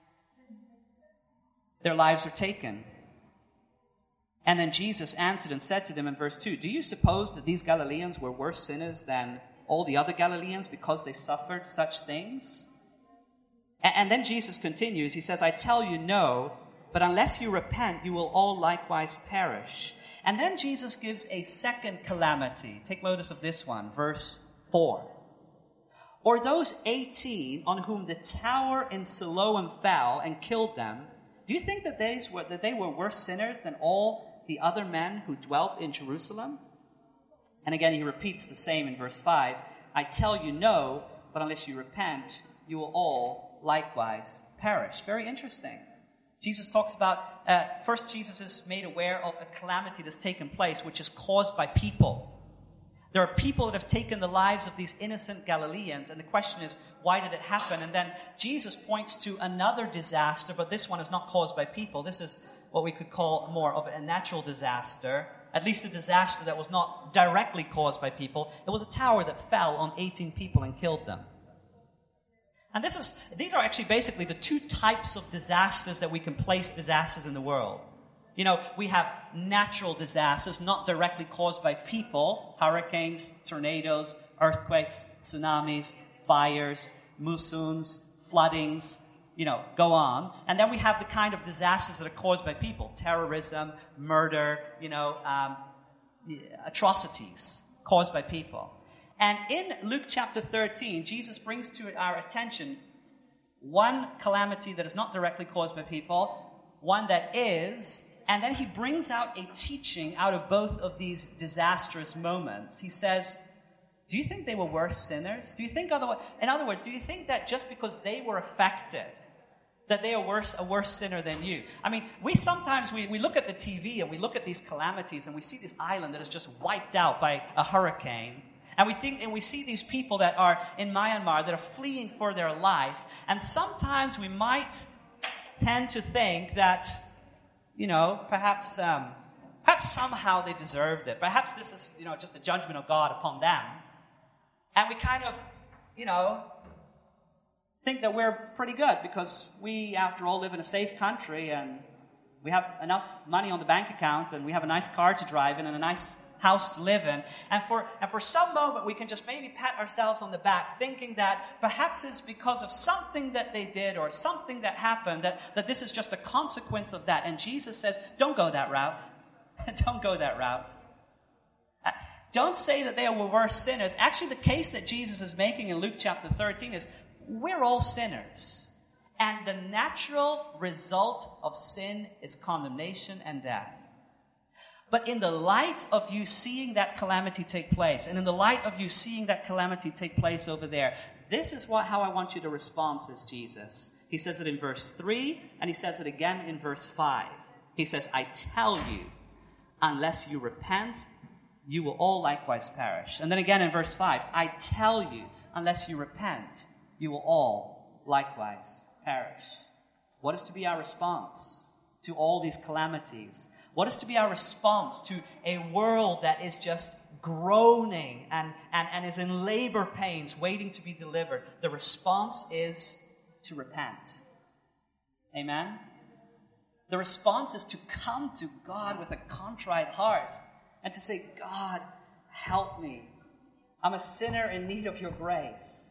[SPEAKER 2] their lives are taken. And then Jesus answered and said to them in verse 2, "Do you suppose that these Galileans were worse sinners than all the other Galileans because they suffered such things?" And then Jesus continues. He says, "I tell you, no, but unless you repent, you will all likewise perish." And then Jesus gives a second calamity. Take notice of this one, verse 4. "Or those 18 on whom the tower in Siloam fell and killed them, do you think that they were worse sinners than all the other men who dwelt in Jerusalem?" And again, he repeats the same in verse 5. "I tell you, no, but unless you repent, you will all likewise perish." Very interesting. Jesus talks about, first Jesus is made aware of a calamity that's taken place, which is caused by people.
[SPEAKER 1] There are people that have taken the lives of these innocent Galileans, and the question is, why did it happen? And then Jesus points to another disaster, but this one is not caused by people. This is what we could call more of a natural disaster, at least a disaster that was not directly caused by people. It was a tower that fell on 18 people and killed them. And these are actually basically the two types of disasters that we can place disasters in the world. You know, we have natural disasters not directly caused by people, hurricanes, tornadoes, earthquakes, tsunamis, fires, monsoons, floodings, go on. And then we have the kind of disasters that are caused by people, terrorism, murder, atrocities caused by people. And in Luke chapter 13, Jesus brings to our attention one calamity that is not directly caused by people, one that is, and then he brings out a teaching out of both of these disastrous moments. He says, do you think they were worse sinners? Do you think in other words, do you think that just because they were affected, that they are a worse sinner than you? I mean, we sometimes look at the TV and we look at these calamities and we see this island that is just wiped out by a hurricane. And we see these people that are in Myanmar that are fleeing for their life. And sometimes we might tend to think that, perhaps somehow they deserved it. Perhaps this is, just a judgment of God upon them. And we kind of, think that we're pretty good because we, after all, live in a safe country and we have enough money on the bank account and we have a nice car to drive in and a nice house to live in. And for some moment, we can just maybe pat ourselves on the back thinking that perhaps it's because of something that they did or something that happened that this is just a consequence of that. And Jesus says, don't go that route. Don't go that route. Don't say that they were worse sinners. Actually, the case that Jesus is making in Luke chapter 13 is we're all sinners. And the natural result of sin is condemnation and death. But in the light of you seeing that calamity take place, and in the light of you seeing that calamity take place over there, this is how I want you to respond, says Jesus. He says it in verse 3, and he says it again in verse 5. He says, I tell you, unless you repent, you will all likewise perish. And then again in verse 5, I tell you, unless you repent, you will all likewise perish. What is to be our response to all these calamities? What is to be our response to a world that is just groaning and is in labor pains waiting to be delivered? The response is to repent. Amen? The response is to come to God with a contrite heart and to say, God, help me. I'm a sinner in need of your grace.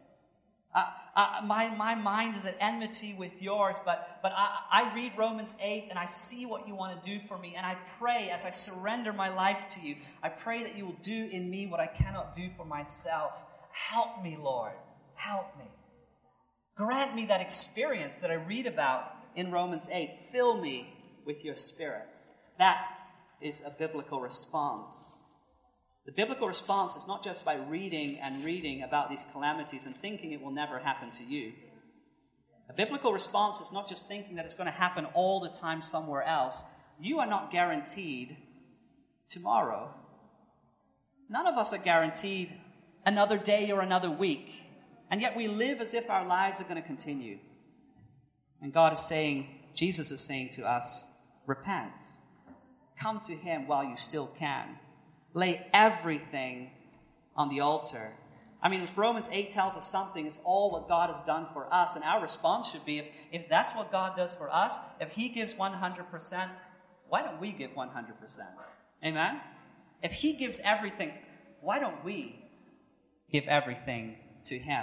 [SPEAKER 1] My mind is at enmity with yours, but I read Romans 8 and I see what you want to do for me, and I pray as I surrender my life to you, I pray that you will do in me what I cannot do for myself. Help me, Lord. Help me. Grant me that experience that I read about in Romans 8. Fill me with your Spirit. That is a biblical response. The biblical response is not just by reading and reading about these calamities and thinking it will never happen to you. A biblical response is not just thinking that it's going to happen all the time somewhere else. You are not guaranteed tomorrow. None of us are guaranteed another day or another week. And yet we live as if our lives are going to continue. And God is saying, Jesus is saying to us, repent. Come to Him while you still can. Lay everything on the altar. I mean, if Romans 8 tells us something, it's all what God has done for us. And our response should be, if that's what God does for us, if He gives 100%, why don't we give 100%? Amen? If He gives everything, why don't we give everything to Him?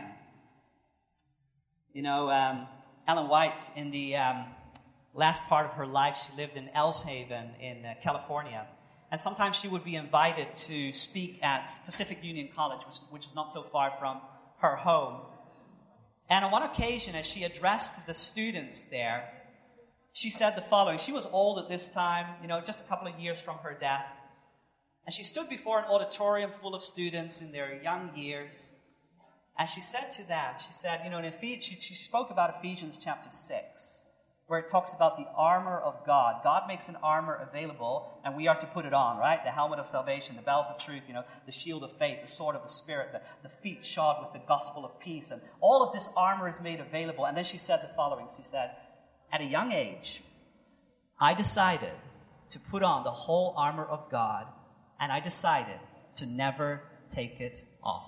[SPEAKER 1] Ellen White, in the last part of her life, she lived in Ellshaven in California. And sometimes she would be invited to speak at Pacific Union College, which was not so far from her home. And on one occasion, as she addressed the students there, she said the following. She was old at this time, just a couple of years from her death. And she stood before an auditorium full of students in their young years. And she said to them, she said, she spoke about Ephesians chapter 6.
[SPEAKER 2] where it talks about the armor of God. God makes an armor available, and we are to put it on, right? The helmet of salvation, the belt of truth, the shield of faith, the sword of the Spirit, the feet shod with the gospel of peace. And all of this armor is made available. And then she said the following. She said, at a young age, I decided to put on the whole armor of God, and I decided to never take it off.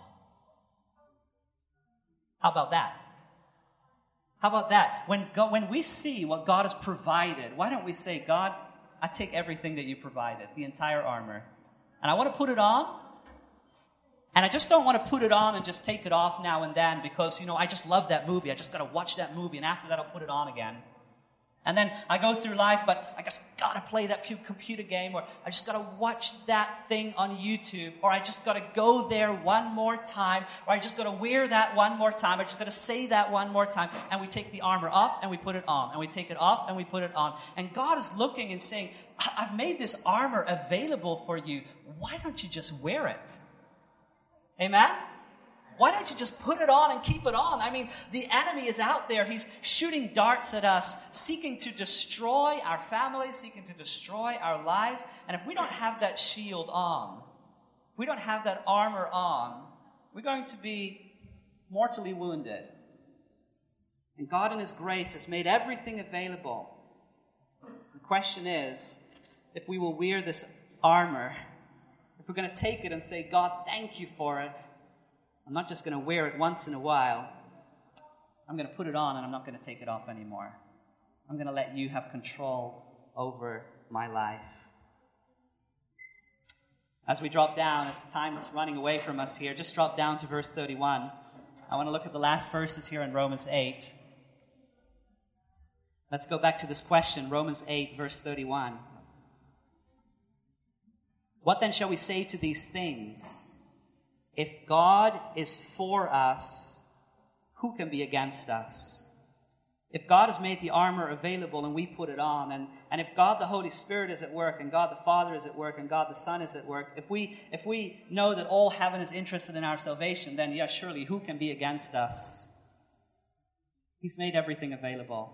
[SPEAKER 2] How about that? How about that? When we see what God has provided, why don't we say, God, I take everything that you provided, the entire armor, and I want to put it on, and I just don't want to put it on and just take it off now and then because, I just love that movie. I just got to watch that movie, and after that I'll put it on again. And then I go through life, but I just got to play that computer game, or I just got to watch that thing on YouTube, or I just got to go there one more time, or I just got to wear that one more time, I just got to say that one more time. And we take the armor off and we put it on, and we take it off and we put it on. And God is looking and saying, I've made this armor available for you. Why don't you just wear it? Amen? Why don't you just put it on and keep it on? I mean, the enemy is out there. He's shooting darts at us, seeking to destroy our families, seeking to destroy our lives. And if we don't have that shield on, if we don't have that armor on, we're going to be mortally wounded. And God in His grace has made everything available. The question is, if we will wear this armor, if we're going to take it and say, God, thank you for it, I'm not just going to wear it once in a while. I'm going to put it on and I'm not going to take it off anymore. I'm going to let you have control over my life. As we drop down, as time is running away from us here, just drop down to verse 31. I want to look at the last verses here in Romans 8. Let's go back to this question, Romans 8, verse 31. What then shall we say to these things? If God is for us, who can be against us? If God has made the armor available and we put it on, and if God the Holy Spirit is at work, and God the Father is at work, and God the Son is at work, if we know that all heaven is interested in our salvation, then yes, surely who can be against us? He's made everything available.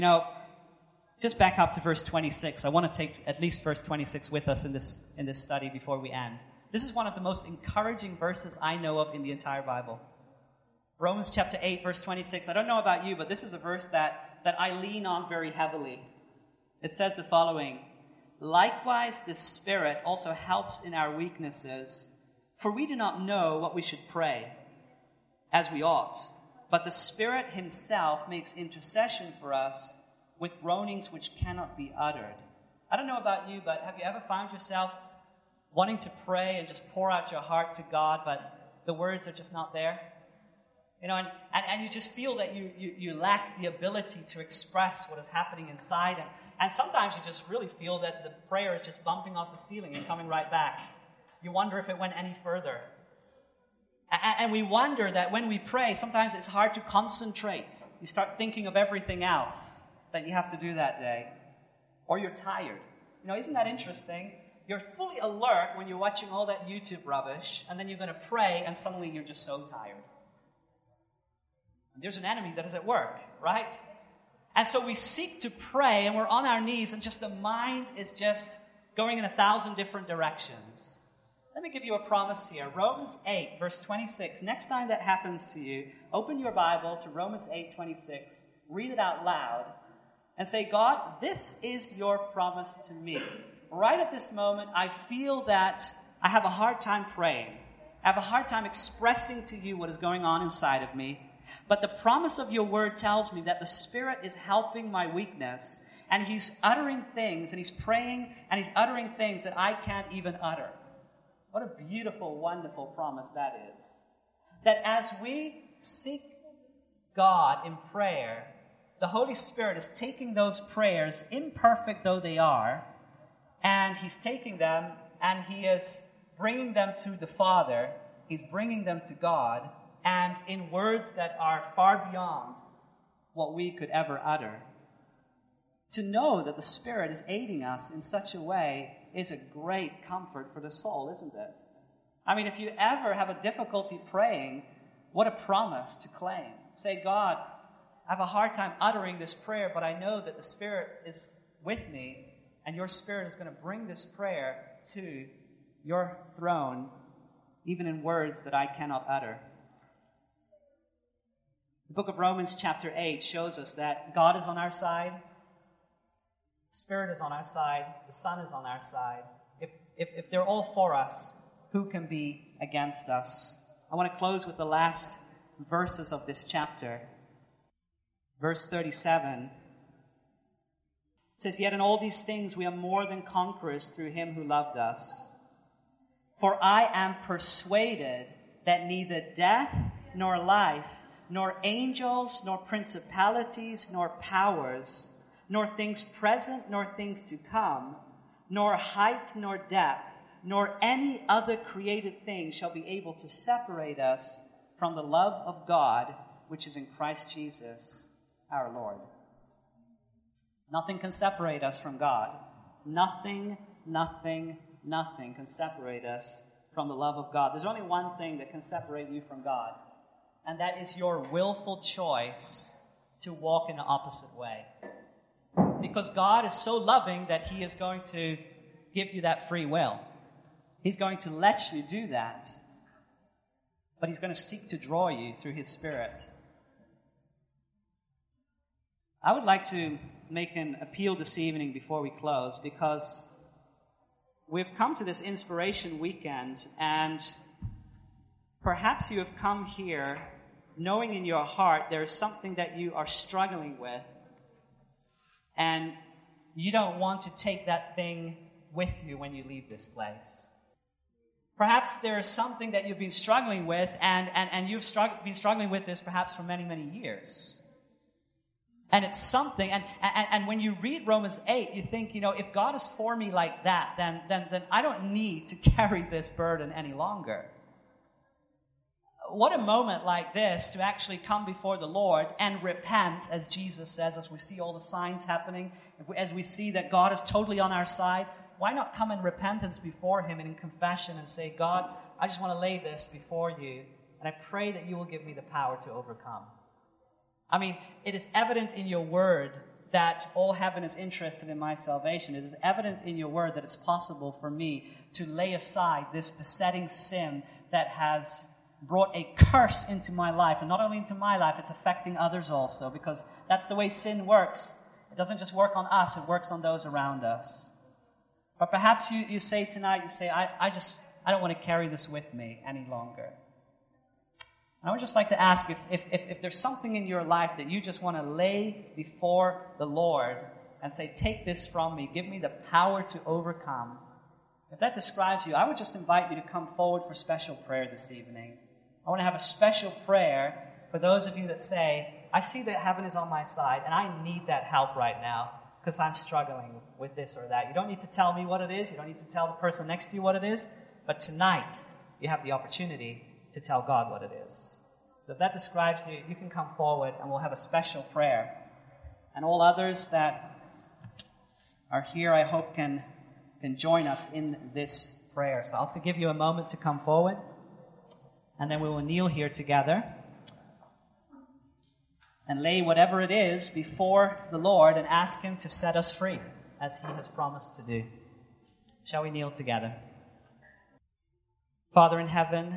[SPEAKER 2] Just back up to verse 26. I want to take at least verse 26 with us in this study before we end. This is one of the most encouraging verses I know of in the entire Bible. Romans chapter 8, verse 26. I don't know about you, but this is a verse that I lean on very heavily. It says the following, likewise the Spirit also helps in our weaknesses, for we do not know what we should pray as we ought, but the Spirit Himself makes intercession for us with groanings which cannot be uttered. I don't know about you, but have you ever found yourself wanting to pray and just pour out your heart to God, but the words are just not there? And you just feel that you lack the ability to express what is happening inside. And sometimes you just really feel that the prayer is just bumping off the ceiling and coming right back. You wonder if it went any further. And we wonder that when we pray, sometimes it's hard to concentrate. You start thinking of everything else that you have to do that day. Or you're tired. Isn't that interesting? You're fully alert when you're watching all that YouTube rubbish, and then you're going to pray, and suddenly you're just so tired. And there's an enemy that is at work, right? And so we seek to pray, and we're on our knees, and just the mind is just going in 1,000 different directions. Let me give you a promise here. Romans 8, verse 26. Next time that happens to you, open your Bible to Romans 8, 26. Read it out loud, and say, God, this is your promise to me. Right at this moment, I feel that I have a hard time praying. I have a hard time expressing to you what is going on inside of me. But the promise of your word tells me that the Spirit is helping my weakness. And He's uttering things, and He's praying, and He's uttering things that I can't even utter. What a beautiful, wonderful promise that is. That as we seek God in prayer, the Holy Spirit is taking those prayers, imperfect though they are, and He's taking them and He is bringing them to the Father. He's bringing them to God, and in words that are far beyond what we could ever utter. To know that the Spirit is aiding us in such a way is a great comfort for the soul, isn't it? I mean, if you ever have a difficulty praying, what a promise to claim. Say, God, have a hard time uttering this prayer, but I know that the Spirit is with me, and your Spirit is going to bring this prayer to your throne, even in words that I cannot utter. The book of Romans chapter 8 shows us that God is on our side, the Spirit is on our side, the Son is on our side. If they're all for us, who can be against us? I want to close with the last verses of this chapter. Verse 37 says, "Yet in all these things we are more than conquerors through him who loved us. For I am persuaded that neither death nor life, nor angels, nor principalities, nor powers, nor things present, nor things to come, nor height, nor depth, nor any other created thing shall be able to separate us from the love of God, which is in Christ Jesus our Lord." Nothing can separate us from God. Nothing can separate us from the love of God. There's only one thing that can separate you from God, and that is your willful choice to walk in the opposite way. Because God is so loving that he is going to give you that free will. He's going to let you do that. But he's going to seek to draw you through his Spirit. I would like to make an appeal this evening before we close, because we've come to this inspiration weekend, and perhaps you have come here knowing in your heart there is something that you are struggling with, and you don't want to take that thing with you when you leave this place. Perhaps there is something that you've been struggling with, and you've been struggling with this perhaps for many, many years. And it's something, and when you read Romans 8, you think, if God is for me like that, then I don't need to carry this burden any longer. What a moment like this to actually come before the Lord and repent, as Jesus says, as we see all the signs happening, as we see that God is totally on our side. Why not come in repentance before him and in confession and say, God, I just want to lay this before you, and I pray that you will give me the power to overcome. I mean, it is evident in your word that all heaven is interested in my salvation. It is evident in your word that it's possible for me to lay aside this besetting sin that has brought a curse into my life. And not only into my life, it's affecting others also, because that's the way sin works. It doesn't just work on us, it works on those around us. But perhaps you say tonight, I don't want to carry this with me any longer. I would just like to ask if there's something in your life that you just want to lay before the Lord and say, take this from me, give me the power to overcome. If that describes you, I would just invite you to come forward for special prayer this evening. I want to have a special prayer for those of you that say, I see that heaven is on my side and I need that help right now because I'm struggling with this or that. You don't need to tell me what it is. You don't need to tell the person next to you what it is. But tonight, you have the opportunity to tell God what it is. So if that describes you, you can come forward and we'll have a special prayer. And all others that are here, I hope, can join us in this prayer. So I'll give you a moment to come forward, and then we will kneel here together and lay whatever it is before the Lord and ask him to set us free, as he has promised to do. Shall we kneel together? Father in heaven,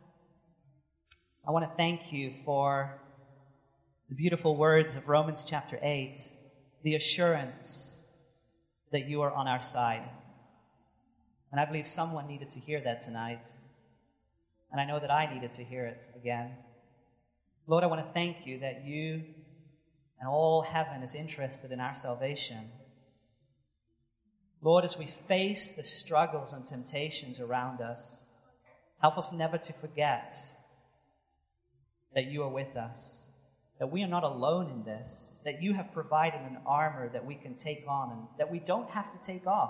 [SPEAKER 2] I want to thank you for the beautiful words of Romans chapter 8, the assurance that you are on our side. And I believe someone needed to hear that tonight. And I know that I needed to hear it again. Lord, I want to thank you that you and all heaven is interested in our salvation. Lord, as we face the struggles and temptations around us, help us never to forget that you are with us, that we are not alone in this, that you have provided an armor that we can take on and that we don't have to take off,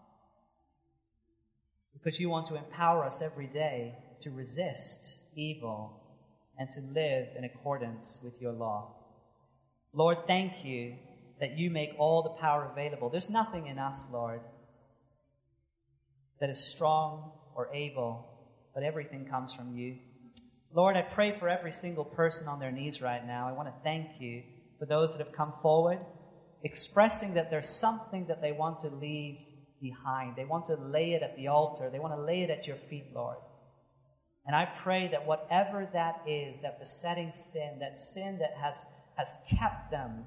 [SPEAKER 2] because you want to empower us every day to resist evil and to live in accordance with your law. Lord, thank you that you make all the power available. There's nothing in us, Lord, that is strong or able, but everything comes from you.
[SPEAKER 1] Lord, I pray for every single person on their knees right now. I want to thank you for those that have come forward, expressing that there's something that they want to leave behind. They want to lay it at the altar. They want to lay it at your feet, Lord. And I pray that whatever that is, that besetting sin that has kept them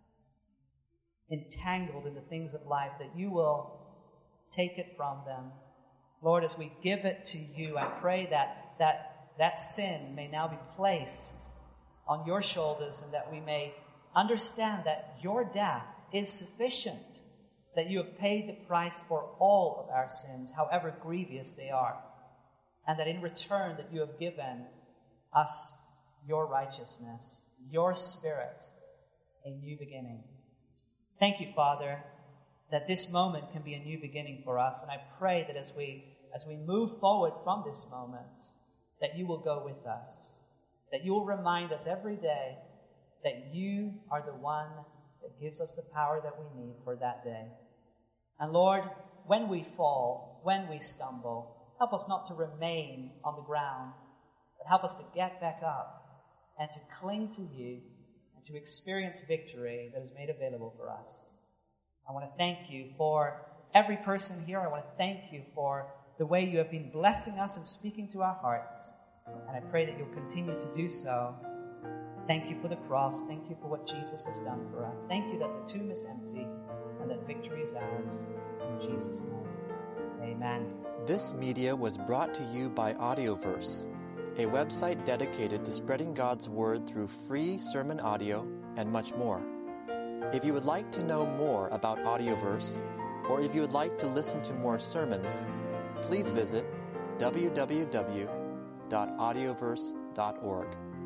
[SPEAKER 1] entangled in the things of life, that you will take it from them. Lord, as we give it to you, I pray that sin may now be placed on your shoulders, and that we may understand that your death is sufficient, that you have paid the price for all of our sins, however grievous they are, and that in return that you have given us your righteousness, your Spirit, a new beginning. Thank you, Father, that this moment can be a new beginning for us, and I pray that as we move forward from this moment, that you will go with us, that you will remind us every day that you are the one that gives us the power that we need for that day. And Lord, when we fall, when we stumble, help us not to remain on the ground, but help us to get back up and to cling to you and to experience victory that is made available for us. I want to thank you for every person here. I want to thank you for the way you have been blessing us and speaking to our hearts. And I pray that you'll continue to do so. Thank you for the cross. Thank you for what Jesus has done for us. Thank you that the tomb is empty and that victory is ours. In Jesus' name, amen.
[SPEAKER 3] This media was brought to you by Audioverse, a website dedicated to spreading God's Word through free sermon audio and much more. If you would like to know more about Audioverse, or if you would like to listen to more sermons, please visit www.audioverse.org.